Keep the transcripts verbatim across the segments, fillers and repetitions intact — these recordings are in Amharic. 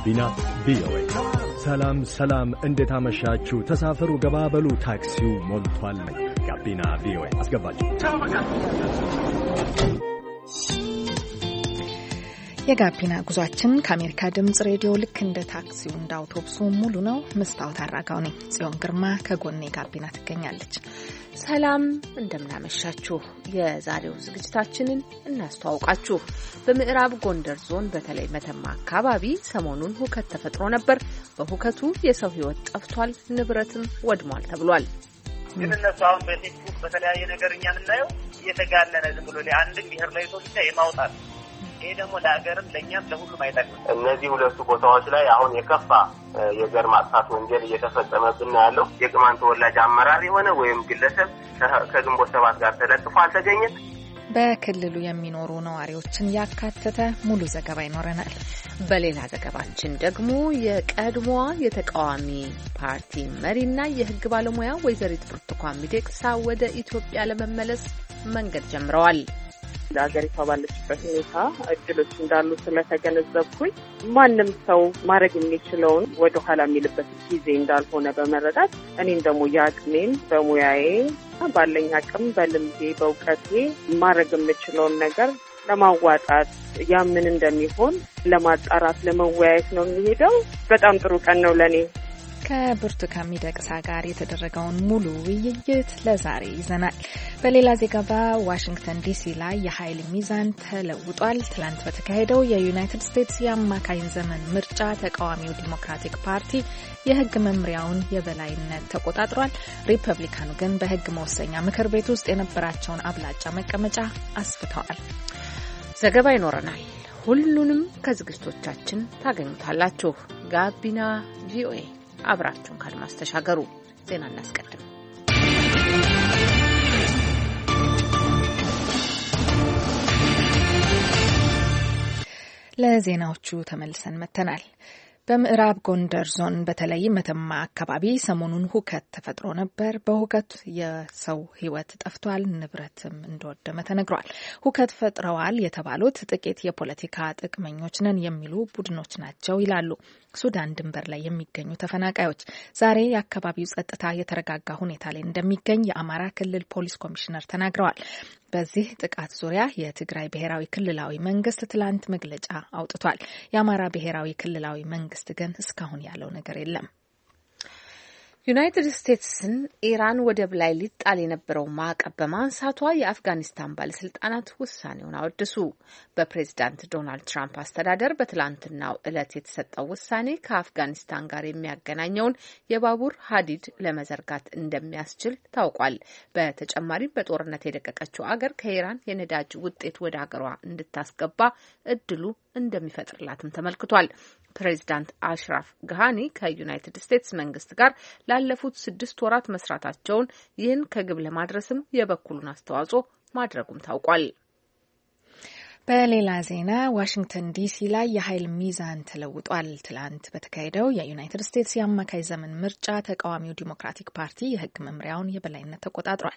ጋቢና ቪኦኤ። ሰላም ሰላም፣ እንዴት አመሻችሁ? ተሳፈሩ፣ ገባበሉ፣ ታክሲው ሞልቷል። ጋቢና ቪኦኤ አስገባችሁ። የጋቢና ጉዟችን ከአሜሪካ ድምጽ ሬዲዮ ልክ እንደ ታክሲው እንደ አውቶቡሱ ሙሉ ነው። መስታወት አራጋው ነኝ። ጽዮን ግርማ ከጎኔ ጋቢና ትገኛለች። ሰላም እንደምናመሻችሁ። የዛሬው ዝግጅታችንን እናስተዋውቃችሁ። በምዕራብ ጎንደር ዞን በተለይ መተማ አካባቢ ሰሞኑን ሁከት ተፈጥሮ ነበር። በሁከቱ የሰው ሕይወት ጠፍቷል፣ ንብረትም ወድሟል ተብሏል። ግን እነሱ አሁን በፌስቡክ በተለያየ ነገር እኛ የምናየው እየተጋለነ ዝም ብሎ አንድን ብሔር ላይ ሰው ብቻ የማውጣት ይሄ ደግሞ ለሀገርም ለእኛም ለሁሉም አይጠቅምም። እነዚህ ሁለቱ ቦታዎች ላይ አሁን የከፋ የዘር ማጥፋት ወንጀል እየተፈጸመብን ያለው የቅማንት ተወላጅ አመራር የሆነ ወይም ግለሰብ ከግንቦት ሰባት ጋር ተለጥፎ አልተገኘም። በክልሉ የሚኖሩ ነዋሪዎችን ያካተተ ሙሉ ዘገባ ይኖረናል። በሌላ ዘገባችን ደግሞ የቀድሞዋ የተቃዋሚ ፓርቲ መሪና የሕግ ባለሙያ ወይዘሪት ብርቱካን ሚደቅሳ ወደ ኢትዮጵያ ለመመለስ መንገድ ጀምረዋል። ለሀገሪቷ ባለችበት ሁኔታ እድሎች እንዳሉ ስለተገነዘብኩኝ ማንም ሰው ማድረግ የሚችለውን ወደ ኋላ የሚልበት ጊዜ እንዳልሆነ በመረዳት እኔም ደግሞ የአቅሜን በሙያዬ ባለኝ አቅም በልምዴ በእውቀቴ ማድረግ የምችለውን ነገር ለማዋጣት ያ ምን እንደሚሆን ለማጣራት ለመወያየት ነው የሚሄደው። በጣም ጥሩ ቀን ነው ለኔ። ከብርቱካን ሚደቅሳ ጋር የተደረገውን ሙሉ ውይይት ለዛሬ ይዘናል። በሌላ ዘገባ ዋሽንግተን ዲሲ ላይ የኃይል ሚዛን ተለውጧል። ትላንት በተካሄደው የዩናይትድ ስቴትስ የአማካኝ ዘመን ምርጫ ተቃዋሚው ዲሞክራቲክ ፓርቲ የሕግ መምሪያውን የበላይነት ተቆጣጥሯል። ሪፐብሊካኑ ግን በሕግ መወሰኛ ምክር ቤት ውስጥ የነበራቸውን አብላጫ መቀመጫ አስፍተዋል። ዘገባ ይኖረናል። ሁሉንም ከዝግጅቶቻችን ታገኙታላችሁ። ጋቢና ቪኦኤ አብራችሁን ካድማስ ተሻገሩ። ዜና እናስቀድም። ለዜናዎቹ ተመልሰን መጥተናል። በምዕራብ ጎንደር ዞን በተለይ መተማ አካባቢ ሰሞኑን ሁከት ተፈጥሮ ነበር። በሁከት የሰው ሕይወት ጠፍቷል፣ ንብረትም እንደወደመ ተነግሯል። ሁከት ፈጥረዋል የተባሉት ጥቂት የፖለቲካ ጥቅመኞች ነን የሚሉ ቡድኖች ናቸው ይላሉ ሱዳን ድንበር ላይ የሚገኙ ተፈናቃዮች። ዛሬ የአካባቢው ጸጥታ የተረጋጋ ሁኔታ ላይ እንደሚገኝ የአማራ ክልል ፖሊስ ኮሚሽነር ተናግረዋል። በዚህ ጥቃት ዙሪያ የትግራይ ብሔራዊ ክልላዊ መንግስት ትላንት መግለጫ አውጥቷል። የአማራ ብሔራዊ ክልላዊ መንግስት ግን እስካሁን ያለው ነገር የለም። ዩናይትድ ስቴትስን ኢራን ወደብ ላይ ሊጣል የነበረው ማዕቀብ በማንሳቷ የአፍጋኒስታን ባለስልጣናት ውሳኔውን አወደሱ። በፕሬዝዳንት ዶናልድ ትራምፕ አስተዳደር በትላንትናው ዕለት የተሰጠው ውሳኔ ከአፍጋኒስታን ጋር የሚያገናኘውን የባቡር ሀዲድ ለመዘርጋት እንደሚያስችል ታውቋል። በተጨማሪም በጦርነት የደቀቀችው አገር ከኢራን የነዳጅ ውጤት ወደ አገሯ እንድታስገባ እድሉ እንደሚፈጥርላትም ተመልክቷል። ፕሬዚዳንት አሽራፍ ጋሃኒ ከዩናይትድ ስቴትስ መንግስት ጋር ላለፉት ስድስት ወራት መስራታቸውን ይህን ከግብ ለማድረስም የበኩሉን አስተዋጽኦ ማድረጉም ታውቋል። በሌላ ዜና ዋሽንግተን ዲሲ ላይ የኃይል ሚዛን ተለውጧል። ትላንት በተካሄደው የዩናይትድ ስቴትስ የአማካይ ዘመን ምርጫ ተቃዋሚው ዲሞክራቲክ ፓርቲ የሕግ መምሪያውን የበላይነት ተቆጣጥሯል።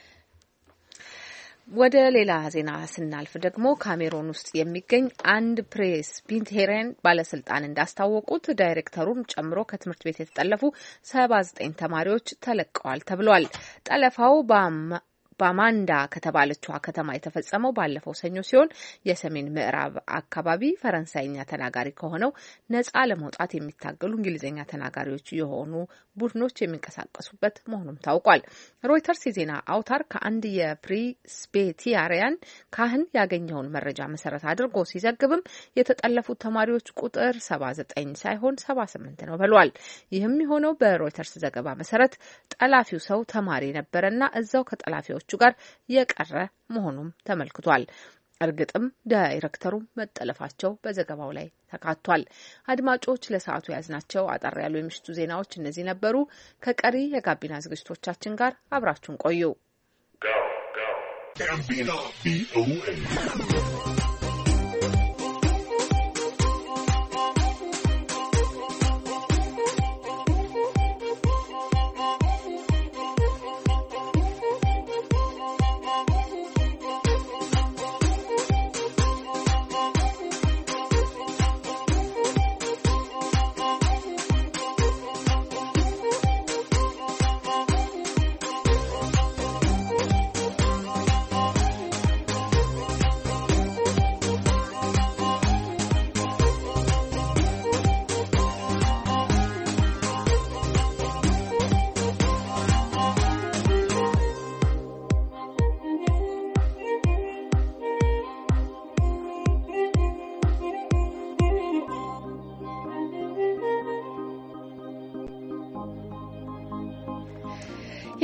ወደ ሌላ ዜና ስናልፍ ደግሞ ካሜሮን ውስጥ የሚገኝ አንድ ፕሬስቢቴሪያን ባለስልጣን እንዳስታወቁት ዳይሬክተሩን ጨምሮ ከትምህርት ቤት የተጠለፉ ሰባ ዘጠኝ ተማሪዎች ተለቀዋል ተብሏል። ጠለፋው ባማንዳ ከተባለችው ከተማ የተፈጸመው ባለፈው ሰኞ ሲሆን የሰሜን ምዕራብ አካባቢ ፈረንሳይኛ ተናጋሪ ከሆነው ነጻ ለመውጣት የሚታገሉ እንግሊዝኛ ተናጋሪዎች የሆኑ ቡድኖች የሚንቀሳቀሱበት መሆኑም ታውቋል። ሮይተርስ የዜና አውታር ከአንድ የፕሬስቢቴሪያን ካህን ያገኘውን መረጃ መሰረት አድርጎ ሲዘግብም የተጠለፉት ተማሪዎች ቁጥር ሰባ ዘጠኝ ሳይሆን ሰባ ስምንት ነው ብሏል። ይህም የሆነው በሮይተርስ ዘገባ መሰረት ጠላፊው ሰው ተማሪ ነበረና እዛው ከጠላፊዎች ጋር የቀረ መሆኑም ተመልክቷል። እርግጥም ዳይሬክተሩ መጠለፋቸው በዘገባው ላይ ተካቷል። አድማጮች ለሰዓቱ ያዝናቸው አጠር ያሉ የምሽቱ ዜናዎች እነዚህ ነበሩ። ከቀሪ የጋቢና ዝግጅቶቻችን ጋር አብራችሁን ቆዩ።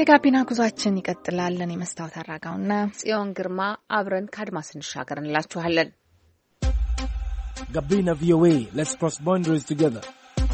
የጋቢና ጉዟችን ይቀጥላል። እኔ መስታወት አራጋውና ጽዮን ግርማ አብረን ከአድማስ እንሻገር እንላችኋለን። Gabina V O A, let's cross boundaries together.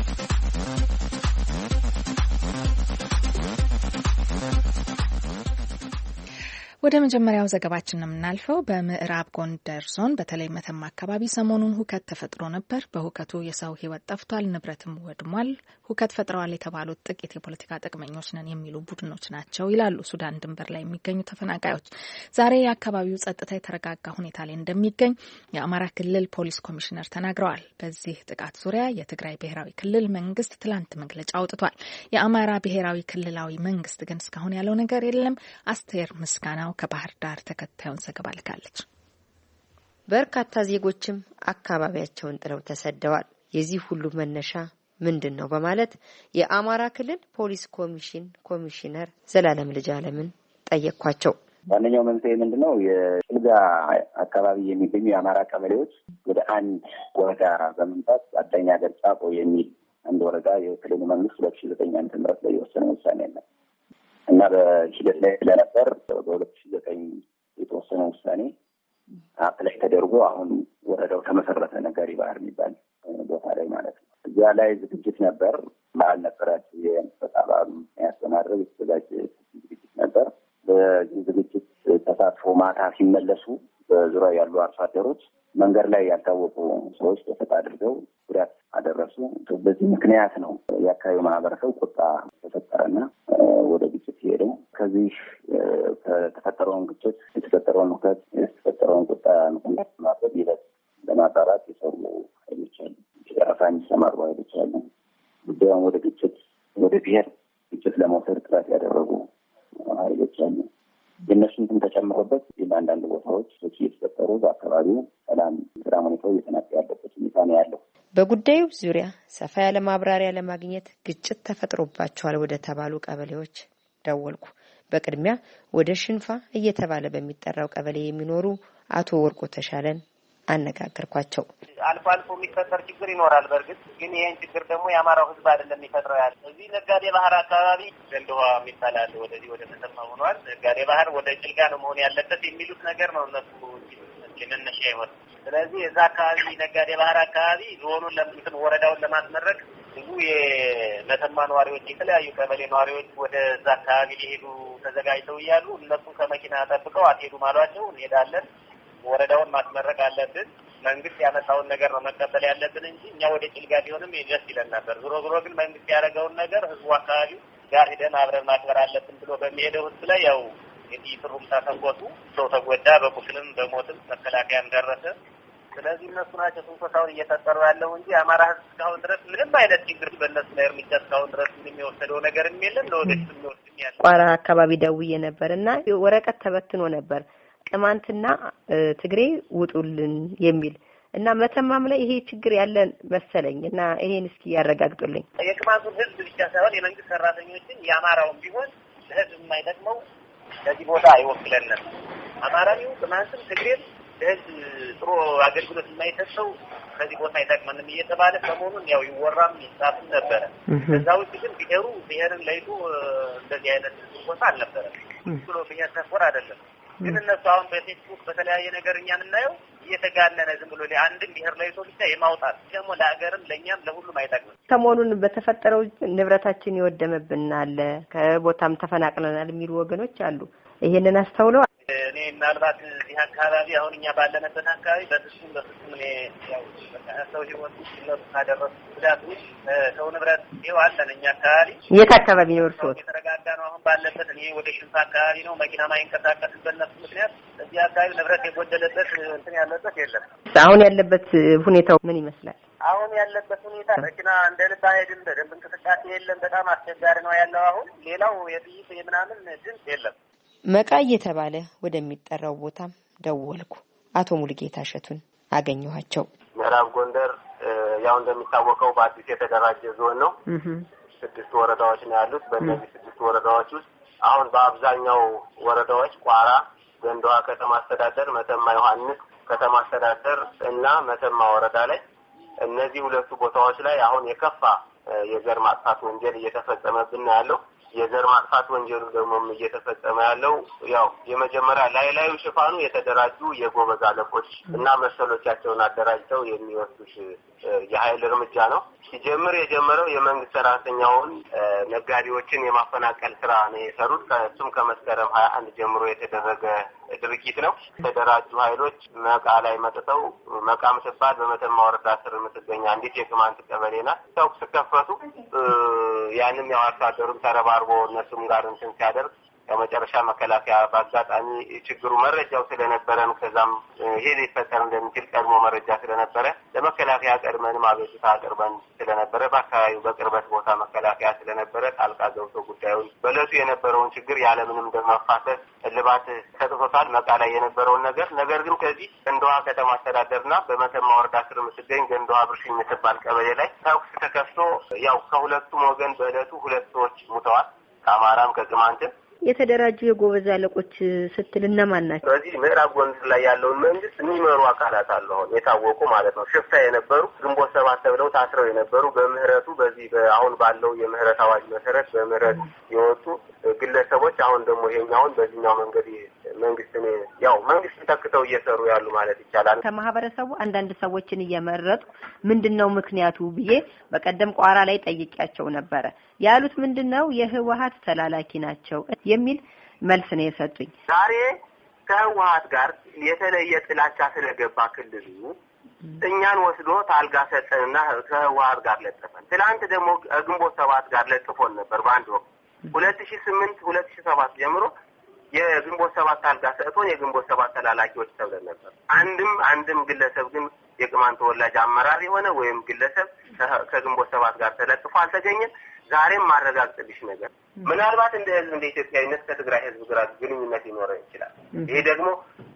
ወደ መጀመሪያው ዘገባችን የምናልፈው በምዕራብ ጎንደር ዞን በተለይ መተማ አካባቢ ሰሞኑን ሁከት ተፈጥሮ ነበር። በሁከቱ የሰው ሕይወት ጠፍቷል፣ ንብረትም ወድሟል። ሁከት ፈጥረዋል የተባሉት ጥቂት የፖለቲካ ጥቅመኞች ነን የሚሉ ቡድኖች ናቸው ይላሉ ሱዳን ድንበር ላይ የሚገኙ ተፈናቃዮች። ዛሬ የአካባቢው ጸጥታ የተረጋጋ ሁኔታ ላይ እንደሚገኝ የአማራ ክልል ፖሊስ ኮሚሽነር ተናግረዋል። በዚህ ጥቃት ዙሪያ የትግራይ ብሔራዊ ክልል መንግስት ትላንት መግለጫ አውጥቷል። የአማራ ብሔራዊ ክልላዊ መንግስት ግን እስካሁን ያለው ነገር የለም። አስቴር ምስጋና ከባህር ዳር ተከታዩን ዘገባ ልካለች። በርካታ ዜጎችም አካባቢያቸውን ጥለው ተሰደዋል። የዚህ ሁሉ መነሻ ምንድነው በማለት የአማራ ክልል ፖሊስ ኮሚሽን ኮሚሽነር ዘላለም ልጅ አለምን ጠየቅኳቸው። ዋነኛው መንስኤ ምንድነው? የጭልጋ አካባቢ የሚገኙ የአማራ ቀበሌዎች ወደ አንድ ወረዳ በመምጣት አዳኛ ሀገር ጫቆ የሚል አንድ ወረዳ የክልሉ መንግስት ሁለት ሺህ ዘጠኝ ዓመተ ምህረት ላይ የወሰነው ውሳኔ ነው እና በሂደት ላይ ስለነበር በሁለት ሺህ ዘጠኝ የተወሰነ ውሳኔ አፕላይ ተደርጎ አሁን ወረዳው ተመሰረተ። ነጋሪ ባህር የሚባል ቦታ ላይ ማለት ነው። እዚያ ላይ ዝግጅት ነበር። በዓል ነበራት። የመሰጣ በዓሉ ያስተማረው የተዘጋጀ ዝግጅት ነበር። በዚህ ዝግጅት ተሳትፎ ማታ ሲመለሱ በዙሪያ ያሉ አርሶ አደሮች መንገድ ላይ ያልታወቁ ሰዎች ተፈጣ አድርገው ጉዳት አደረሱ። በዚህ ምክንያት ነው የአካባቢው ማህበረሰብ ቁጣ ተፈጠረና ወደ ግጭት ሄደው ከዚህ ከተፈጠረውን ግጭት የተፈጠረውን ሁከት የተፈጠረውን ቁጣ ምክንያት ማድረግ ይለት ለማጣራት የሰሩ ኃይሎች አሉ። የራሳ የሚሰማሩ ኃይሎች አሉ። ጉዳዩን ወደ ግጭት ወደ ብሔር ግጭት ለመውሰድ ጥረት ያደረጉ ኃይሎች አሉ። የእነሱን ተጨምሮበት በአንዳንድ ቦታዎች ሰዎች እየተፈጠሩ በአካባቢው ሰላም ስራ ሁኔታው እየተናቀ ያለበት ሁኔታ ነው ያለው። በጉዳዩ ዙሪያ ሰፋ ያለ ማብራሪያ ለማግኘት ግጭት ተፈጥሮባቸዋል ወደ ተባሉ ቀበሌዎች ደወልኩ። በቅድሚያ ወደ ሽንፋ እየተባለ በሚጠራው ቀበሌ የሚኖሩ አቶ ወርቆ ተሻለን አነጋገርኳቸው። አልፎ አልፎ የሚፈጠር ችግር ይኖራል። በእርግጥ ግን ይሄን ችግር ደግሞ የአማራው ህዝብ አይደለም የሚፈጥረው ያለ እዚህ ነጋዴ ባህር አካባቢ ገንደዋ የሚባላል ወደዚህ ወደ ተሰማ ሆኗል። ነጋዴ ባህር ወደ ጭልጋ ነው መሆን ያለበት የሚሉት ነገር ነው እነሱ ለነሻ ይወጥ። ስለዚህ እዛ አካባቢ ነጋዴ ባህር አካባቢ ዞኑን ለምትን ወረዳውን ለማስመረቅ ብዙ የመተማ ነዋሪዎች የተለያዩ ቀበሌ ነዋሪዎች ወደ እዛ አካባቢ ሊሄዱ ተዘጋጅተው እያሉ እነሱ ከመኪና ጠብቀው አትሄዱም አሏቸው። እንሄዳለን፣ ወረዳውን ማስመረቅ አለብን፣ መንግስት ያመጣውን ነገር ነው መቀበል ያለብን እንጂ እኛ ወደ ጭልጋ ቢሆንም ደስ ይለን ነበር። ዞሮ ዞሮ ግን መንግስት ያደረገውን ነገር ህዝቡ አካባቢው ጋር ሄደን አብረን ማክበር አለብን ብሎ በሚሄደው ህዝብ ላይ ያው የጥይት ሩምታ ተንቆቱ፣ ሰው ተጎዳ፣ በቁስልም በሞትም መከላከያም ደረሰ። ስለዚህ እነሱ ናቸው ትንኮሳውን እየፈጠሩ ያለው እንጂ አማራ ህዝብ እስካሁን ድረስ ምንም አይነት ችግር በእነሱ ላይ እርምጃ እስካሁን ድረስ የሚወሰደው ነገርም የለም። ለወደፊት የሚወስድም ያለ ቋራ አካባቢ ደውዬ ነበርና ወረቀት ተበትኖ ነበር ቅማንትና ትግሬ ውጡልን የሚል እና መተማም ላይ ይሄ ችግር ያለን መሰለኝ እና ይሄን እስኪ ያረጋግጡልኝ። የቅማንቱን ህዝብ ብቻ ሳይሆን የመንግስት ሰራተኞችን የአማራውን ቢሆን ለህዝብ የማይጠቅመው ለዚህ ቦታ አይወክለንም። አማራው ቅማንትም ትግሬም ለህዝብ ጥሩ አገልግሎት የማይሰጠው ከዚህ ቦታ አይጠቅመንም እየተባለ ሰሞኑን ያው ይወራም ይጻፍም ነበረ። ከዛ ውጭ ግን ብሔሩ ብሔርን ለይቶ እንደዚህ አይነት ቦታ አልነበረም። ብሎ ብሔር ተፈር አይደለም። ግን እነሱ አሁን በፌስቡክ በተለያየ ነገር እኛን እናየው እየተጋነነ ዝም ብሎ አንድም ብሔር ለይቶ ብቻ የማውጣት ደግሞ ለሀገርም ለኛም ለሁሉም አይጠቅምም። ሰሞኑን በተፈጠረው ንብረታችን ይወደመብናል፣ ከቦታም ተፈናቅለናል የሚሉ ወገኖች አሉ። ይሄንን አስተውለው እኔ ምናልባት እዚህ አካባቢ አሁን እኛ ባለንበት አካባቢ በፍጹም በፍጹም እኔ ያው ሰው ህይወት እነሱ ካደረሱ ጉዳት ውስጥ ሰው ንብረት ይኸው አለን። እኛ አካባቢ የት አካባቢ ነው እርስዎ? የተረጋጋ ነው አሁን ባለበት። እኔ ወደ ሽንፋ አካባቢ ነው መኪና ማይንቀሳቀስበት በእነሱ ምክንያት እዚህ አካባቢ ንብረት የጎደለበት እንትን ያለበት የለም። አሁን ያለበት ሁኔታው ምን ይመስላል? አሁን ያለበት ሁኔታ መኪና እንደ ልብ አይሄድም፣ በደንብ እንቅስቃሴ የለም። በጣም አስቸጋሪ ነው ያለው። አሁን ሌላው የጥይት የምናምን ድምፅ የለም። መቃ እየተባለ ወደሚጠራው ቦታም ደወልኩ። አቶ ሙሉጌታ ሸቱን አገኘኋቸው። ምዕራብ ጎንደር ያው እንደሚታወቀው በአዲስ የተደራጀ ዞን ነው። ስድስት ወረዳዎች ነው ያሉት። በእነዚህ ስድስት ወረዳዎች ውስጥ አሁን በአብዛኛው ወረዳዎች ቋራ፣ ገንደዋ ከተማ አስተዳደር፣ መተማ ዮሐንስ ከተማ አስተዳደር እና መተማ ወረዳ ላይ እነዚህ ሁለቱ ቦታዎች ላይ አሁን የከፋ የዘር ማጥፋት ወንጀል እየተፈጸመብን ያለው የዘር ማጥፋት ወንጀሉ ደግሞ እየተፈጸመ ያለው ያው የመጀመሪያ ላይ ላዩ ሽፋኑ የተደራጁ የጎበዝ አለቆች እና መሰሎቻቸውን አደራጅተው የሚወስዱት የኃይል እርምጃ ነው። ሲጀምር የጀመረው የመንግስት ሰራተኛውን ነጋዴዎችን የማፈናቀል ስራ ነው የሰሩት። ከሱም ከመስከረም ሀያ አንድ ጀምሮ የተደረገ ድርጊት ነው። የተደራጁ ኃይሎች መቃ ላይ መጥተው መቃም ሲባል በመተማ ወረዳ ስር የምትገኝ አንዲት የቅማንት ቀበሌ ናት። ተኩስ ከፈቱ። ያንም ያው አርሶ አደሩም ተረባርቦ እነሱም ጋር እንትን ሲያደርግ በመጨረሻ መከላከያ በአጋጣሚ ችግሩ መረጃው ስለነበረን ከዛም ይሄ ሊፈጠር እንደሚችል ቀድሞ መረጃ ስለነበረ ለመከላከያ ቀድመን አቤቱታ አቅርበን ስለነበረ በአካባቢው በቅርበት ቦታ መከላከያ ስለነበረ ጣልቃ ገብቶ ጉዳዩን በለቱ የነበረውን ችግር ያለምንም ደም መፋሰስ እልባት ሰጥቶታል። መቃ ላይ የነበረውን ነገር ነገር ግን ከዚህ ገንዳዋ ከተማ አስተዳደርና በመተማ ወረዳ ስር የምትገኝ ገንዳዋ ብርሽኝ የምትባል ቀበሌ ላይ ተኩስ ተከፍቶ ያው ከሁለቱም ወገን በእለቱ ሁለት ሰዎች ሙተዋል። ከአማራም ከቅማንትም የተደራጁ የጎበዝ አለቆች ስትል እነማን ናቸው? በዚህ ምዕራብ ጎንደር ላይ ያለውን መንግስት የሚመሩ አካላት አሉ። የታወቁ ማለት ነው። ሽፍታ የነበሩ ግንቦት ሰባት ተብለው ታስረው የነበሩ በምህረቱ በዚህ አሁን ባለው የምህረት አዋጅ መሰረት በምህረት የወጡ ግለሰቦች አሁን ደግሞ ይሄኛውን በዚህኛው መንገድ መንግስት ነው ያው መንግስት ተከተው እየሰሩ ያሉ ማለት ይቻላል። ከማህበረሰቡ አንዳንድ ሰዎችን እየመረጡ ምንድነው ምክንያቱ ብዬ በቀደም ቋራ ላይ ጠይቄያቸው ነበረ። ያሉት ምንድነው የህወሓት ተላላኪ ናቸው የሚል መልስ ነው የሰጡኝ። ዛሬ ከህወሓት ጋር የተለየ ጥላቻ ስለገባ ክልሉ እኛን ወስዶ ታልጋ ሰጠንና ከህወሓት ጋር ለጠፈን። ትላንት ደግሞ ግንቦት ሰባት ጋር ለጥፎን ነበር በአንድ ወቅት ሁለት ሺህ ስምንት ሁለት ሺህ ሰባት ጀምሮ የግንቦት ሰባት ታልጋ ሰጥቶን የግንቦት ሰባት ተላላኪዎች ተብለን ነበር። አንድም አንድም ግለሰብ ግን የቅማንት ተወላጅ አመራር የሆነ ወይም ግለሰብ ከግንቦት ሰባት ጋር ተለጥፎ አልተገኘም። ዛሬም ማረጋግጥልሽ ነገር ምናልባት እንደ ህዝብ እንደ ኢትዮጵያዊነት ከትግራይ ህዝብ ጋር ግንኙነት ሊኖረን ይችላል። ይሄ ደግሞ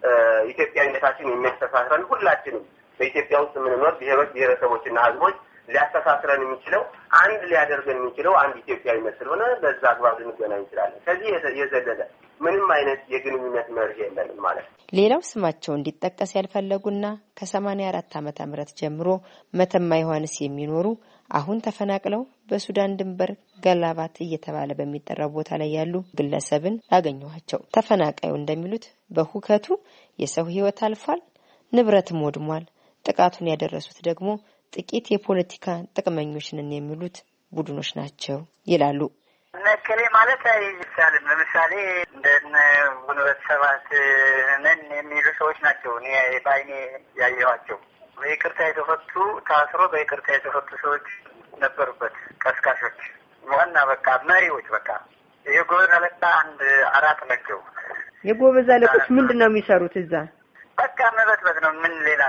ኢትዮጵያዊነታችን የሚያስተሳስረን ሁላችንም በኢትዮጵያ ውስጥ የምንኖር ብሔሮች ብሔረሰቦችና ህዝቦች ሊያስተሳስረን የሚችለው አንድ ሊያደርገን የሚችለው አንድ ኢትዮጵያዊነት ስለሆነ በዛ አግባብ ልንገናኝ እንችላለን። ከዚህ የዘለለ ምንም አይነት የግንኙነት መርህ የለንም ማለት ነው። ሌላው ስማቸው እንዲጠቀስ ያልፈለጉና ከሰማንያ አራት ዓመተ ምህረት ጀምሮ መተማ ዮሐንስ የሚኖሩ አሁን ተፈናቅለው በሱዳን ድንበር ገላባት እየተባለ በሚጠራው ቦታ ላይ ያሉ ግለሰብን ያገኘኋቸው። ተፈናቃዩ እንደሚሉት በሁከቱ የሰው ህይወት አልፏል፣ ንብረትም ወድሟል። ጥቃቱን ያደረሱት ደግሞ ጥቂት የፖለቲካ ጥቅመኞች ነን የሚሉት ቡድኖች ናቸው ይላሉ። ነከሌ ማለት አይቻልም። ለምሳሌ እንደነ ጉንበት ሰባት ነን የሚሉ ሰዎች ናቸው እኔ ባይኔ ያየኋቸው። በይቅርታ የተፈቱ ታስሮ በይቅርታ የተፈቱ ሰዎች ነበሩበት። ቀስቃሾች ዋና በቃ መሪዎች በቃ የጎበዝ አለቃ አንድ አራት ናቸው። የጎበዝ አለቆች ምንድነው የሚሰሩት እዛ? በቃ መበጥበጥ ነው። ምን ሌላ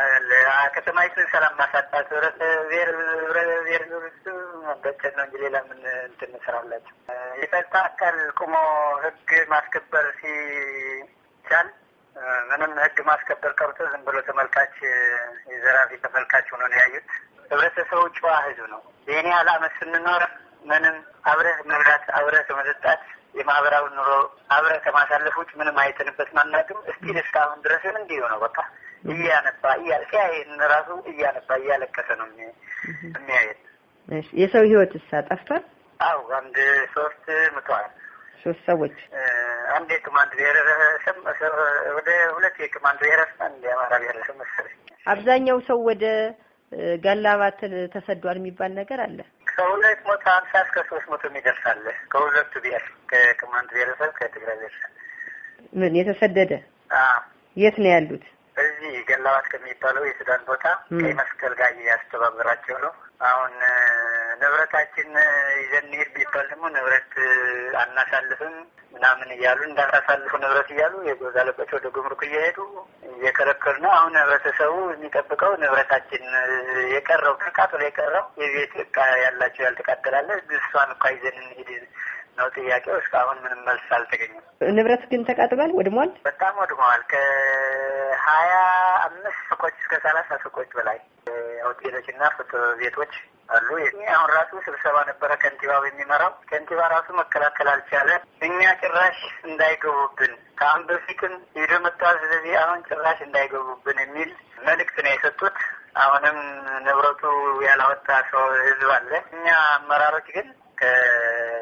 ከተማይቱን ሰላም ማሳጣት ወረተ ዜር ዜር በተነ እንጂ ሌላ ምን እንትን እንሰራላችሁ። የጸጥታ አካል ቆሞ ህግ ማስከበር ሲቻል ምንም ህግ ማስከበር ቀርቶ ዝም ብሎ ተመልካች የዘራፊ ተመልካች ሆኖ ነው ያዩት። ህብረተሰቡ ጨዋ ህዝብ ነው። የኔ ዓላማ ስንኖር ምንም አብረህ መብላት አብረህ መጠጣት የማህበራዊ ኑሮ አብረህ ከማሳለፍ ውጭ ምንም አይተንበት ማናቅም። እስቲ እስካሁን ድረስም እንዲሁ ነው። በቃ እያነባ እያለቀሰ ራሱ እያነባ እያለቀሰ ነው የሚያየት። እሺ የሰው ህይወት ጠፍቷል? አዎ አንድ ሶስት ሙተዋል። ሶስት ሰዎች አንድ የቅማንት ብሔረሰብ ወደ ሁለት የቅማንት ብሔረሰብ አንድ የአማራ ብሔረሰብ መሰለኝ። አብዛኛው ሰው ወደ ገላባት ተሰዷል የሚባል ነገር አለ። ከሁለት መቶ ሀምሳ እስከ ሶስት መቶ የሚደርስ አለ። ከሁለቱ ብሔር ከቅማንት ብሔረሰብ ከትግራይ ብሔረሰብ ምን የተሰደደ? አዎ የት ነው ያሉት? እዚህ ገላባት ከሚባለው የሱዳን ቦታ ቀይ መስቀል ጋር ያስተባበራቸው ነው። አሁን ንብረታችን ይዘን እንሂድ ቢባል ደግሞ ንብረት አናሳልፍም ምናምን እያሉ እንዳታሳልፉ ንብረት እያሉ የጎበዝ አለቆች ወደ ጉምሩክ እየሄዱ እየከለከሉ ነው። አሁን ህብረተሰቡ የሚጠብቀው ንብረታችን የቀረው ተቃጥሎ የቀረው የቤት ዕቃ ያላቸው ያልተቃጠላለ እሷን እኮ ይዘን እንሂድ ነው ጥያቄው። እስካሁን ምንም መልስ አልተገኘም። ንብረት ግን ተቃጥሏል፣ ወድሟል፣ በጣም ወድሟል። ከሀያ አምስት ሱቆች እስከ ሰላሳ ሱቆች በላይ ሆቴሎችና ፎቶ ቤቶች አሉ። አሁን ራሱ ስብሰባ ነበረ ከንቲባው የሚመራው። ከንቲባ ራሱ መከላከል አልቻለ። እኛ ጭራሽ እንዳይገቡብን ከአሁን በፊትም ሄዶ መጥተዋል። ስለዚህ አሁን ጭራሽ እንዳይገቡብን የሚል መልእክት ነው የሰጡት። አሁንም ንብረቱ ያላወጣ ሰው ህዝብ አለ። እኛ አመራሮች ግን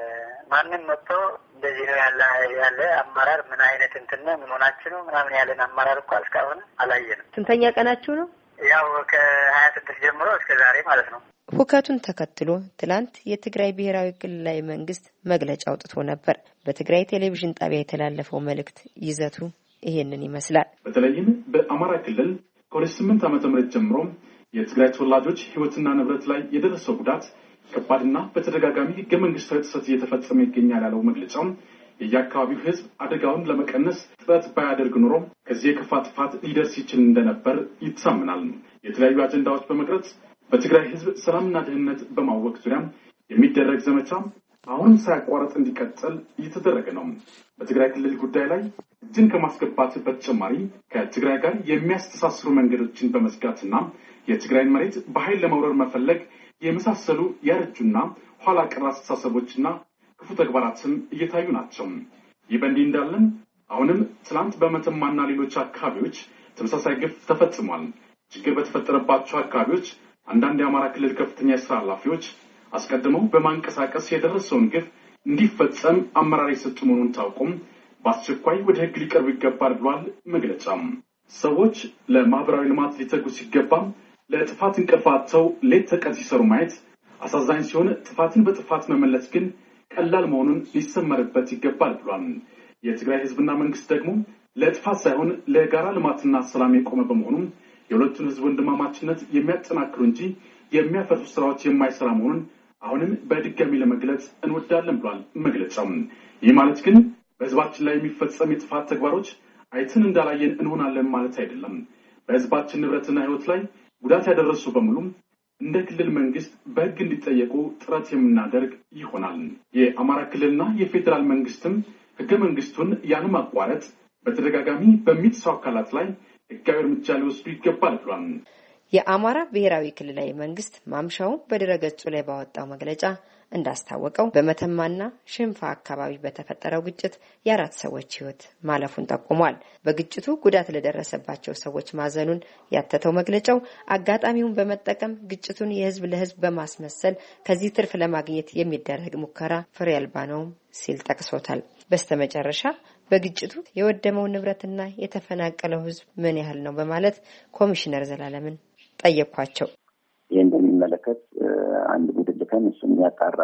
ማንም መጥቶ እንደዚህ ነው ያለ ያለ አመራር ምን አይነት እንትን ነው ምን ሆናችሁ ነው ምናምን ያለን አመራር እኮ እስካሁን አላየንም። ስንተኛ ቀናችሁ ነው? ያው ከሀያ ስድስት ጀምሮ እስከ ዛሬ ማለት ነው። ሁከቱን ተከትሎ ትላንት የትግራይ ብሔራዊ ክልላዊ መንግስት መግለጫ አውጥቶ ነበር። በትግራይ ቴሌቪዥን ጣቢያ የተላለፈው መልእክት ይዘቱ ይሄንን ይመስላል። በተለይም በአማራ ክልል ከሁለት ሺህ ስምንት ዓመተ ምህረት ጀምሮ የትግራይ ተወላጆች ህይወትና ንብረት ላይ የደረሰው ጉዳት ከባድና በተደጋጋሚ ህገ መንግስታዊ ጥሰት እየተፈጸመ ይገኛል ያለው መግለጫው የየአካባቢው ህዝብ አደጋውን ለመቀነስ ጥረት ባያደርግ ኖሮ ከዚህ የከፋ ጥፋት ሊደርስ ይችል እንደነበር ይታመናል። የተለያዩ አጀንዳዎች በመቅረጽ በትግራይ ህዝብ ሰላምና ደህንነት በማወቅ ዙሪያ የሚደረግ ዘመቻ አሁንም ሳያቋርጥ እንዲቀጥል እየተደረገ ነው። በትግራይ ክልል ጉዳይ ላይ እጅን ከማስገባት በተጨማሪ ከትግራይ ጋር የሚያስተሳስሩ መንገዶችን በመዝጋትና የትግራይን መሬት በኃይል ለመውረር መፈለግ የመሳሰሉ ያረጁና ኋላ ቀር አስተሳሰቦችና ክፉ ተግባራትም እየታዩ ናቸው። ይህ በእንዲህ እንዳለን አሁንም ትላንት በመተማና ሌሎች አካባቢዎች ተመሳሳይ ግፍ ተፈጽሟል። ችግር በተፈጠረባቸው አካባቢዎች አንዳንድ የአማራ ክልል ከፍተኛ የስራ ኃላፊዎች አስቀድመው በማንቀሳቀስ የደረሰውን ግፍ እንዲፈጸም አመራር የሰጡ መሆኑን ታውቁም በአስቸኳይ ወደ ህግ ሊቀርቡ ይገባል ብሏል መግለጫም። ሰዎች ለማህበራዊ ልማት ሊተጉ ሲገባም ለጥፋት እንቅፋቸው ሌት ተቀን ሲሰሩ ማየት አሳዛኝ ሲሆን ጥፋትን በጥፋት መመለስ ግን ቀላል መሆኑን ሊሰመርበት ይገባል ብሏል። የትግራይ ህዝብና መንግስት ደግሞ ለጥፋት ሳይሆን ለጋራ ልማትና ሰላም የቆመ በመሆኑ የሁለቱን ህዝብ ወንድማማችነት የሚያጠናክሩ እንጂ የሚያፈርሱ ስራዎች የማይሰራ መሆኑን አሁንም በድጋሚ ለመግለጽ እንወዳለን ብሏል መግለጫው። ይህ ማለት ግን በህዝባችን ላይ የሚፈጸም የጥፋት ተግባሮች አይተን እንዳላየን እንሆናለን ማለት አይደለም። በህዝባችን ንብረትና ህይወት ላይ ጉዳት ያደረሱ በሙሉ እንደ ክልል መንግስት በህግ እንዲጠየቁ ጥረት የምናደርግ ይሆናል። የአማራ ክልልና የፌዴራል መንግስትም ህገ መንግስቱን ያለማቋረጥ በተደጋጋሚ በሚጥሱ አካላት ላይ ህጋዊ እርምጃ ሊወስዱ ይገባል ብሏል። የአማራ ብሔራዊ ክልላዊ መንግስት ማምሻው በድረገጹ ላይ ባወጣው መግለጫ እንዳስታወቀው በመተማና ሽንፋ አካባቢ በተፈጠረው ግጭት የአራት ሰዎች ህይወት ማለፉን ጠቁሟል። በግጭቱ ጉዳት ለደረሰባቸው ሰዎች ማዘኑን ያተተው መግለጫው አጋጣሚውን በመጠቀም ግጭቱን የህዝብ ለህዝብ በማስመሰል ከዚህ ትርፍ ለማግኘት የሚደረግ ሙከራ ፍሬ አልባ ነው ሲል ጠቅሶታል። በስተመጨረሻ በግጭቱ የወደመው ንብረትና የተፈናቀለው ህዝብ ምን ያህል ነው በማለት ኮሚሽነር ዘላለምን ጠየኳቸው። ይህን በሚመለከት አንድ ቡድን ልከን እሱን ያጣራ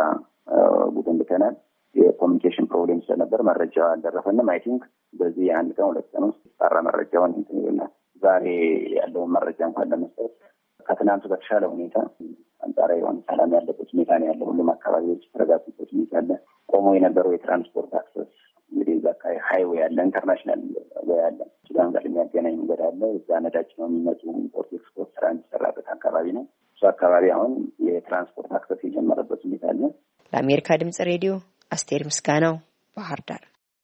ቡድን ልከናል። የኮሚኒኬሽን ፕሮብሌም ስለነበር መረጃ አልደረሰንም። አይ ቲንክ በዚህ አንድ ቀን ሁለት ቀን ውስጥ ያጣራ መረጃውን እንትን ይሆናል። ዛሬ ያለውን መረጃ እንኳን ለመስጠት ከትናንቱ በተሻለ ሁኔታ አንጻራዊ የሆነ ሰላም ያለበት ሁኔታ ነው ያለው። ሁሉም አካባቢዎች የተረጋጉበት ሁኔታ አለ። ቆሞ የነበረው የትራንስፖርት አክሰስ እንግዲህ እዛ አካባቢ ሃይዌይ አለ፣ ኢንተርናሽናል ወይ አለ፣ ሱዳን ጋር የሚያገናኝ መንገድ አለ። እዛ ነዳጅ ነው የሚመጡ ኢምፖርት ኤክስፖርት ስራ የሚሰራበት አካባቢ ነው። እሱ አካባቢ አሁን የትራንስፖርት አክሰስ የጀመረበት ሁኔታ አለ። ለአሜሪካ ድምጽ ሬዲዮ አስቴር ምስጋናው ባህር ዳር።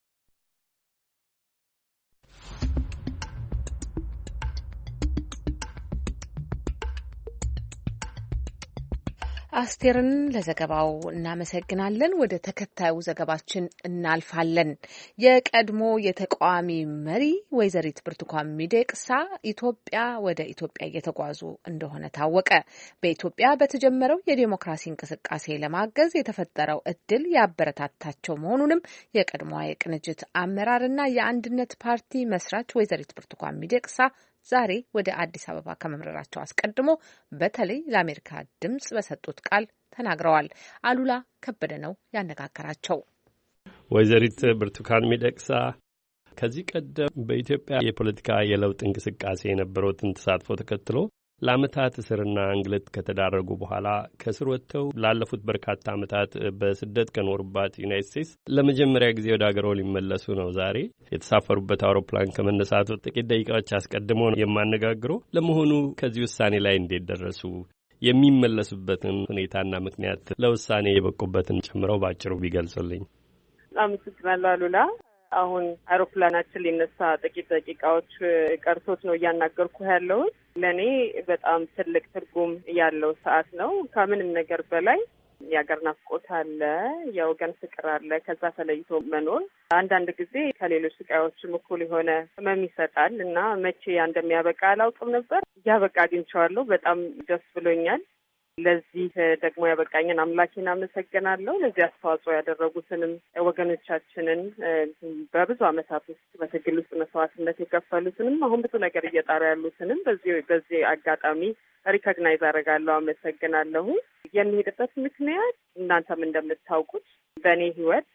አስቴርን ለዘገባው እናመሰግናለን። ወደ ተከታዩ ዘገባችን እናልፋለን። የቀድሞ የተቃዋሚ መሪ ወይዘሪት ብርቱካን ሚደቅሳ ኢትዮጵያ ወደ ኢትዮጵያ እየተጓዙ እንደሆነ ታወቀ። በኢትዮጵያ በተጀመረው የዲሞክራሲ እንቅስቃሴ ለማገዝ የተፈጠረው እድል ያበረታታቸው መሆኑንም የቀድሞዋ የቅንጅት አመራርና የአንድነት ፓርቲ መስራች ወይዘሪት ብርቱካን ሚደቅሳ ዛሬ ወደ አዲስ አበባ ከመምረራቸው አስቀድሞ በተለይ ለአሜሪካ ድምጽ በሰጡት ቃል ተናግረዋል። አሉላ ከበደ ነው ያነጋገራቸው። ወይዘሪት ብርቱካን ሚደቅሳ ከዚህ ቀደም በኢትዮጵያ የፖለቲካ የለውጥ እንቅስቃሴ የነበረውን ተሳትፎ ተከትሎ ለዓመታት እስርና እንግልት ከተዳረጉ በኋላ ከስር ወጥተው ላለፉት በርካታ ዓመታት በስደት ከኖሩባት ዩናይትድ ስቴትስ ለመጀመሪያ ጊዜ ወደ አገሮ ሊመለሱ ነው። ዛሬ የተሳፈሩበት አውሮፕላን ከመነሳቱ ጥቂት ደቂቃዎች አስቀድሞ ነው የማነጋግረው። ለመሆኑ ከዚህ ውሳኔ ላይ እንዴት ደረሱ? የሚመለሱበትን ሁኔታና ምክንያት ለውሳኔ የበቁበትን ጨምረው ባጭሩ ቢገልጹልኝ። አመሰግናለሁ አሉላ። አሁን አውሮፕላናችን ሊነሳ ጥቂት ደቂቃዎች ቀርቶት ነው እያናገርኩ ያለሁት። ለእኔ በጣም ትልቅ ትርጉም ያለው ሰዓት ነው። ከምንም ነገር በላይ የሀገር ናፍቆት አለ፣ የወገን ፍቅር አለ። ከዛ ተለይቶ መኖር አንዳንድ ጊዜ ከሌሎች ስቃዮችም እኩል የሆነ ህመም ይሰጣል እና መቼ እንደሚያበቃ አላውቅም ነበር። ያበቃ አግኝቼዋለሁ። በጣም ደስ ብሎኛል። ለዚህ ደግሞ ያበቃኝን አምላኬን አመሰግናለሁ። ለዚህ አስተዋጽኦ ያደረጉትንም ወገኖቻችንን በብዙ ዓመታት ውስጥ በትግል ውስጥ መስዋዕትነት የከፈሉትንም አሁን ብዙ ነገር እየጣሩ ያሉትንም በዚህ በዚህ አጋጣሚ ሪኮግናይዝ አደርጋለሁ፣ አመሰግናለሁ። የሚሄድበት ምክንያት እናንተም እንደምታውቁት በእኔ ህይወት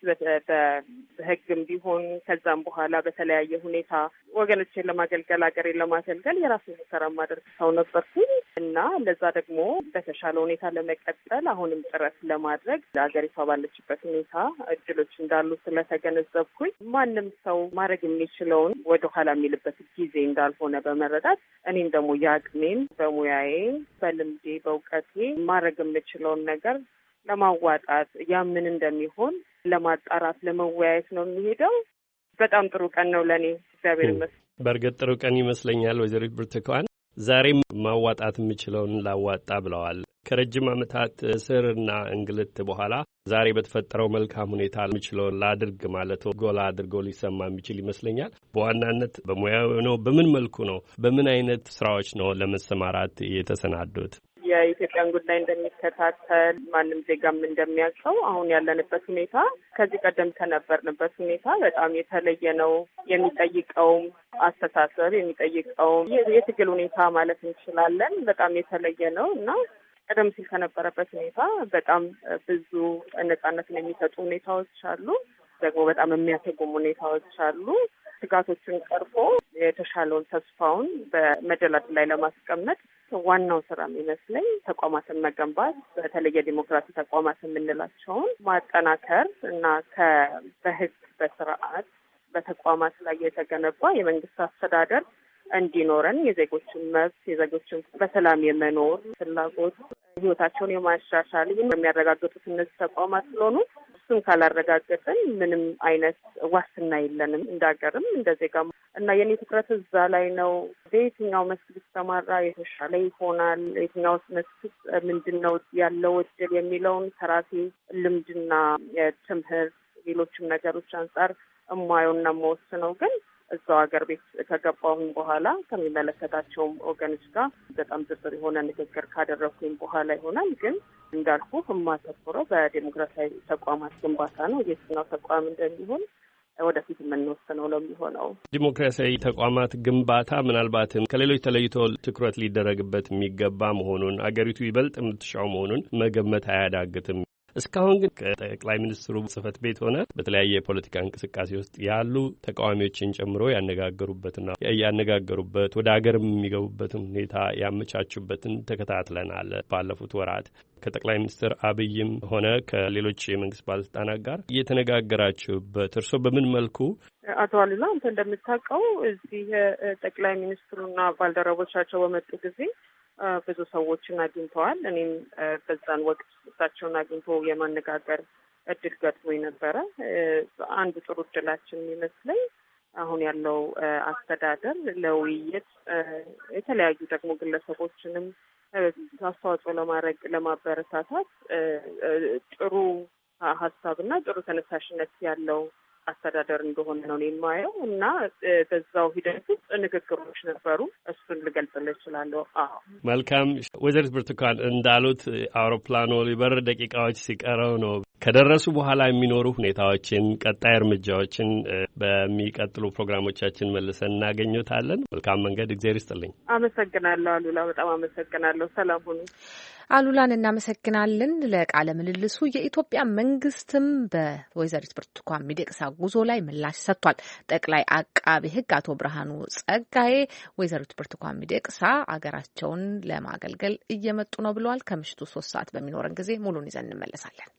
በህግም ቢሆን ከዛም በኋላ በተለያየ ሁኔታ ወገኖቼን ለማገልገል ሀገሬን ለማገልገል የራሴን ስራ ማድረግ ሰው ነበርኩኝ እና ለዛ ደግሞ በተሻለ ሁኔታ ለመቀጠል አሁንም ጥረት ለማድረግ ሀገሪቷ ባለችበት ሁኔታ እድሎች እንዳሉ ስለተገነዘብኩኝ ማንም ሰው ማድረግ የሚችለውን ወደኋላ የሚልበት ጊዜ እንዳልሆነ በመረዳት እኔም ደግሞ የአቅሜን በሙያዬ በልምዴ በእውቀቴ ማድረግ የምችለውን ነገር ለማዋጣት ያምን እንደሚሆን ለማጣራት ለመወያየት ነው የሚሄደው። በጣም ጥሩ ቀን ነው ለኔ። እግዚአብሔር ይመስገን። በእርግጥ ጥሩ ቀን ይመስለኛል። ወይዘሪት ብርቱካን ዛሬም ማዋጣት የምችለውን ላዋጣ ብለዋል። ከረጅም ዓመታት እስርና እንግልት በኋላ ዛሬ በተፈጠረው መልካም ሁኔታ የምችለውን ላድርግ ማለት ጎላ አድርጎ ሊሰማ የሚችል ይመስለኛል። በዋናነት በሙያው ነው? በምን መልኩ ነው? በምን አይነት ስራዎች ነው ለመሰማራት የተሰናዱት? የኢትዮጵያን ጉዳይ እንደሚከታተል ማንም ዜጋም እንደሚያውቀው አሁን ያለንበት ሁኔታ ከዚህ ቀደም ከነበርንበት ሁኔታ በጣም የተለየ ነው። የሚጠይቀውም አስተሳሰብ የሚጠይቀውም የትግል ሁኔታ ማለት እንችላለን በጣም የተለየ ነው እና ቀደም ሲል ከነበረበት ሁኔታ በጣም ብዙ ነጻነትን የሚሰጡ ሁኔታዎች አሉ። ደግሞ በጣም የሚያሰጉም ሁኔታዎች አሉ። ስጋቶችን ቀርፎ የተሻለውን ተስፋውን በመደላድል ላይ ለማስቀመጥ ዋናው ስራ የሚመስለኝ ተቋማትን መገንባት፣ በተለይ የዲሞክራሲ ተቋማት የምንላቸውን ማጠናከር እና በህግ በስርዓት በተቋማት ላይ የተገነባ የመንግስት አስተዳደር እንዲኖረን የዜጎችን መብት የዜጎችን በሰላም የመኖር ፍላጎት ህይወታቸውን የማሻሻል ይህን የሚያረጋግጡት እነዚህ ተቋማት ስለሆኑ እሱን ካላረጋገጥን ምንም አይነት ዋስትና የለንም እንዳገርም እንደ ዜጋም እና የኔ ትኩረት እዛ ላይ ነው። በየትኛው መስክ ብትሰማራ የተሻለ ይሆናል፣ የትኛው መስክ ምንድን ነው ያለው እድል የሚለውን ከራሴ ልምድና ትምህርት ሌሎችም ነገሮች አንጻር እማየውና የምወስነው ግን እዛው ሀገር ቤት ከገባሁኝ በኋላ ከሚመለከታቸውም ወገኖች ጋር በጣም ዝርዝር የሆነ ንግግር ካደረኩኝ በኋላ ይሆናል። ግን እንዳልኩ የማተኩረው በዲሞክራሲያዊ ተቋማት ግንባታ ነው። የትኛው ተቋም እንደሚሆን ወደፊት የምንወስነው ነው የሚሆነው። ዲሞክራሲያዊ ተቋማት ግንባታ ምናልባትም ከሌሎች ተለይቶ ትኩረት ሊደረግበት የሚገባ መሆኑን አገሪቱ ይበልጥ የምትሻው መሆኑን መገመት አያዳግትም። እስካሁን ግን ከጠቅላይ ሚኒስትሩ ጽህፈት ቤት ሆነ በተለያየ የፖለቲካ እንቅስቃሴ ውስጥ ያሉ ተቃዋሚዎችን ጨምሮ ያነጋገሩበትና ያነጋገሩበት ወደ ሀገርም የሚገቡበትን ሁኔታ ያመቻቹበትን ተከታትለናል። ባለፉት ወራት ከጠቅላይ ሚኒስትር አብይም ሆነ ከሌሎች የመንግስት ባለስልጣናት ጋር እየተነጋገራችሁበት እርስዎ በምን መልኩ? አቶ አሉላ አንተ እንደምታውቀው እዚህ ጠቅላይ ሚኒስትሩና ባልደረቦቻቸው በመጡ ጊዜ ብዙ ሰዎችን አግኝተዋል። እኔም በዛን ወቅት እሳቸውን አግኝቶ የማነጋገር እድል ገጥሞኝ ነበረ። አንዱ ጥሩ እድላችን የሚመስለኝ አሁን ያለው አስተዳደር ለውይይት የተለያዩ ደግሞ ግለሰቦችንም አስተዋጽኦ ለማድረግ ለማበረታታት ጥሩ ሀሳብና ጥሩ ተነሳሽነት ያለው አስተዳደር እንደሆነ ነው የማየው እና በዛው ሂደት ውስጥ ንግግሮች ነበሩ። እሱን ልገልጽልህ እችላለሁ። አዎ መልካም። ወይዘሪት ብርቱካን እንዳሉት አውሮፕላኑ ሊበር ደቂቃዎች ሲቀረው ነው። ከደረሱ በኋላ የሚኖሩ ሁኔታዎችን፣ ቀጣይ እርምጃዎችን በሚቀጥሉ ፕሮግራሞቻችን መልሰን እናገኘታለን። መልካም መንገድ። እግዚአብሔር ይስጥልኝ። አመሰግናለሁ አሉላ። በጣም አመሰግናለሁ። ሰላም ሁኑ። አሉላን እናመሰግናለን ለቃለ ምልልሱ። የኢትዮጵያ መንግስትም በወይዘሪት ብርቱካን ሚደቅሳ ጉዞ ላይ ምላሽ ሰጥቷል። ጠቅላይ አቃቤ ሕግ አቶ ብርሃኑ ጸጋዬ ወይዘሪት ብርቱካን ሚደቅሳ አገራቸውን ለማገልገል እየመጡ ነው ብለዋል። ከምሽቱ ሶስት ሰዓት በሚኖረን ጊዜ ሙሉን ይዘን እንመለሳለን።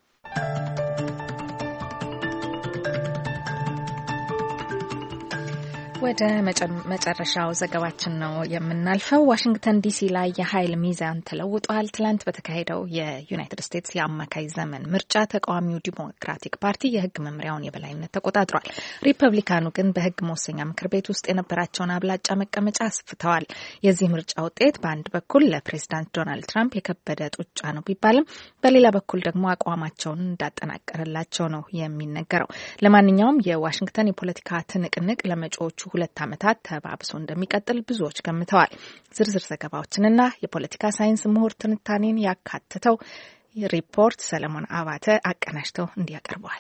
ወደ መጨረሻው ዘገባችን ነው የምናልፈው። ዋሽንግተን ዲሲ ላይ የኃይል ሚዛን ተለውጧል። ትላንት በተካሄደው የዩናይትድ ስቴትስ የአማካይ ዘመን ምርጫ ተቃዋሚው ዲሞክራቲክ ፓርቲ የህግ መምሪያውን የበላይነት ተቆጣጥሯል። ሪፐብሊካኑ ግን በህግ መወሰኛ ምክር ቤት ውስጥ የነበራቸውን አብላጫ መቀመጫ አስፍተዋል። የዚህ ምርጫ ውጤት በአንድ በኩል ለፕሬዚዳንት ዶናልድ ትራምፕ የከበደ ጡጫ ነው ቢባልም በሌላ በኩል ደግሞ አቋማቸውን እንዳጠናቀረላቸው ነው የሚነገረው። ለማንኛውም የዋሽንግተን የፖለቲካ ትንቅንቅ ለመጪዎቹ ሁለት ዓመታት ተባብሶ እንደሚቀጥል ብዙዎች ገምተዋል። ዝርዝር ዘገባዎችንና የፖለቲካ ሳይንስ ምሁር ትንታኔን ያካተተው ሪፖርት ሰለሞን አባተ አቀናጅተው እንዲያቀርበዋል።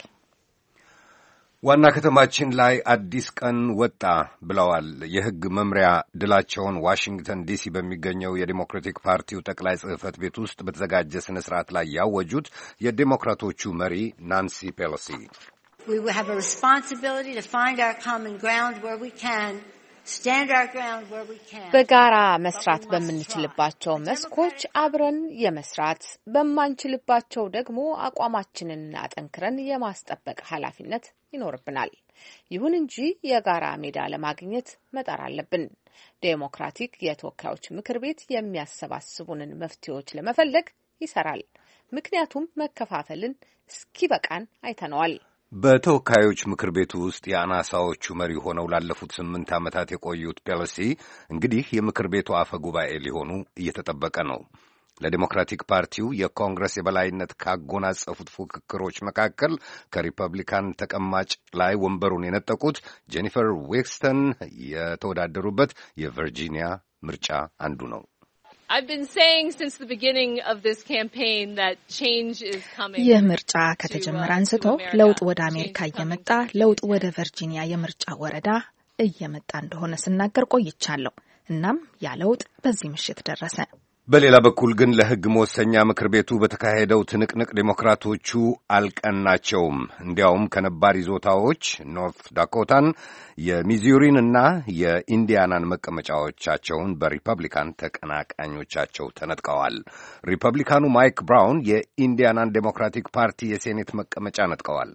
ዋና ከተማችን ላይ አዲስ ቀን ወጣ ብለዋል የሕግ መምሪያ ድላቸውን ዋሽንግተን ዲሲ በሚገኘው የዲሞክራቲክ ፓርቲው ጠቅላይ ጽሕፈት ቤት ውስጥ በተዘጋጀ ስነ ስርዓት ላይ ያወጁት የዲሞክራቶቹ መሪ ናንሲ ፔሎሲ We will have a responsibility to find our common ground where we can. Stand our ground where we can. በጋራ መስራት በምንችልባቸው መስኮች አብረን የመስራት በማንችልባቸው ደግሞ አቋማችንን አጠንክረን የማስጠበቅ ኃላፊነት ይኖርብናል። ይሁን እንጂ የጋራ ሜዳ ለማግኘት መጣር አለብን። ዴሞክራቲክ የተወካዮች ምክር ቤት የሚያሰባስቡንን መፍትሄዎች ለመፈለግ ይሰራል። ምክንያቱም መከፋፈልን እስኪበቃን አይተነዋል። በተወካዮች ምክር ቤቱ ውስጥ የአናሳዎቹ መሪ ሆነው ላለፉት ስምንት ዓመታት የቆዩት ፔሎሲ እንግዲህ የምክር ቤቱ አፈ ጉባኤ ሊሆኑ እየተጠበቀ ነው። ለዲሞክራቲክ ፓርቲው የኮንግረስ የበላይነት ካጎናጸፉት ፉክክሮች መካከል ከሪፐብሊካን ተቀማጭ ላይ ወንበሩን የነጠቁት ጄኒፈር ዌክስተን የተወዳደሩበት የቨርጂኒያ ምርጫ አንዱ ነው። I've been saying since the beginning of this campaign that change is coming. ይህ ምርጫ ከተጀመረ አንስቶ ለውጥ ወደ አሜሪካ እየመጣ ለውጥ ወደ ቨርጂኒያ የምርጫ ወረዳ እየመጣ እንደሆነ ስናገር ቆይቻለሁ። እናም ያ ለውጥ በዚህ ምሽት ደረሰ። በሌላ በኩል ግን ለሕግ መወሰኛ ምክር ቤቱ በተካሄደው ትንቅንቅ ዴሞክራቶቹ አልቀናቸውም። እንዲያውም ከነባር ይዞታዎች ኖርት ዳኮታን፣ የሚዙሪን እና የኢንዲያናን መቀመጫዎቻቸውን በሪፐብሊካን ተቀናቃኞቻቸው ተነጥቀዋል። ሪፐብሊካኑ ማይክ ብራውን የኢንዲያናን ዴሞክራቲክ ፓርቲ የሴኔት መቀመጫ ነጥቀዋል።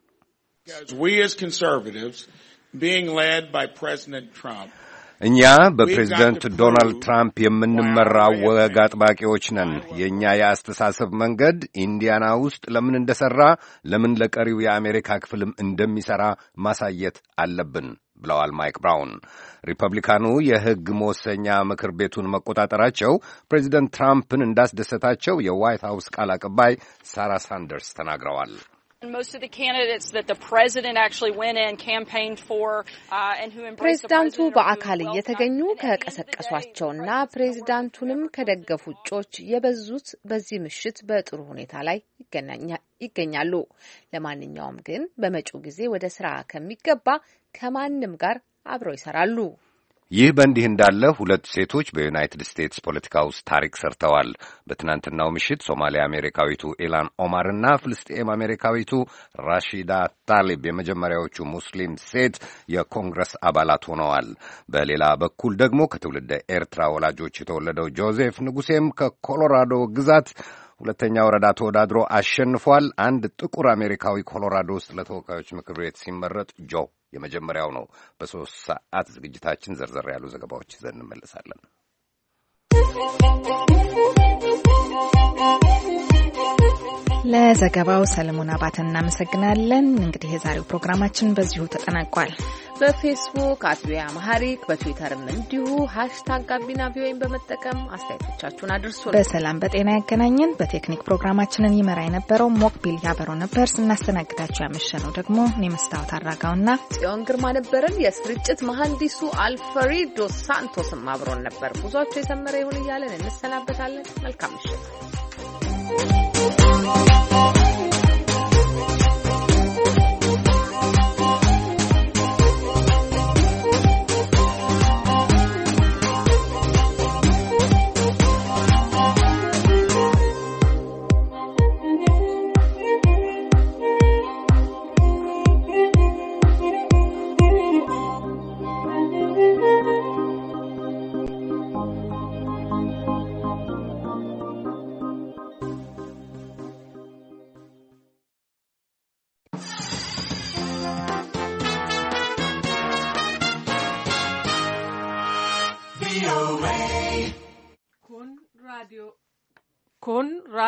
We as conservatives being led by President Trump እኛ በፕሬዝደንት ዶናልድ ትራምፕ የምንመራው ወግ አጥባቂዎች ነን። የእኛ የአስተሳሰብ መንገድ ኢንዲያና ውስጥ ለምን እንደሠራ፣ ለምን ለቀሪው የአሜሪካ ክፍልም እንደሚሠራ ማሳየት አለብን ብለዋል ማይክ ብራውን። ሪፐብሊካኑ የሕግ መወሰኛ ምክር ቤቱን መቆጣጠራቸው ፕሬዝደንት ትራምፕን እንዳስደሰታቸው የዋይት ሃውስ ቃል አቀባይ ሳራ ሳንደርስ ተናግረዋል። Most of the candidates that the president actually went in campaigned for uh, and who embraced the ፕሬዝዳንቱ በአካል እየተገኙ ከቀሰቀሷቸውና ፕሬዝዳንቱንም ከደገፉ እጩዎች የበዙት በዚህ ምሽት በጥሩ ሁኔታ ላይ ይገኛሉ። ለማንኛውም ግን በመጪው ጊዜ ወደ ስራ ከሚገባ ከማንም ጋር አብረው ይሰራሉ። ይህ በእንዲህ እንዳለ ሁለት ሴቶች በዩናይትድ ስቴትስ ፖለቲካ ውስጥ ታሪክ ሰርተዋል። በትናንትናው ምሽት ሶማሊያ አሜሪካዊቱ ኢላን ኦማርና ፍልስጤም አሜሪካዊቱ ራሺዳ ታሊብ የመጀመሪያዎቹ ሙስሊም ሴት የኮንግረስ አባላት ሆነዋል። በሌላ በኩል ደግሞ ከትውልደ ኤርትራ ወላጆች የተወለደው ጆዜፍ ንጉሴም ከኮሎራዶ ግዛት ሁለተኛ ወረዳ ተወዳድሮ አሸንፏል። አንድ ጥቁር አሜሪካዊ ኮሎራዶ ውስጥ ለተወካዮች ምክር ቤት ሲመረጥ ጆ የመጀመሪያው ነው። በሶስት ሰዓት ዝግጅታችን ዘርዘር ያሉ ዘገባዎች ይዘን እንመለሳለን። ለዘገባው ሰለሞን አባተ እናመሰግናለን። እንግዲህ የዛሬው ፕሮግራማችን በዚሁ ተጠናቋል። በፌስቡክ አት ቪኦኤ አማሃሪክ በትዊተርም እንዲሁ ሃሽታግ ጋቢና ቪኦኤን በመጠቀም አስተያየቶቻችሁን አድርሱ። በሰላም በጤና ያገናኘን። በቴክኒክ ፕሮግራማችንን ይመራ የነበረው ሞክቢል ያበረው ነበር። ስናስተናግዳችሁ ያመሸነው ደግሞ እኔ መስታወት አራጋውና ጽዮን ግርማ ነበርን። የስርጭት መሐንዲሱ አልፍሬዶ ሳንቶስም አብሮን ነበር። ጉዟችሁ የሰመረ ይሁን እያለን እንሰናበታለን። መልካም ምሽት። Con radio. Con radio.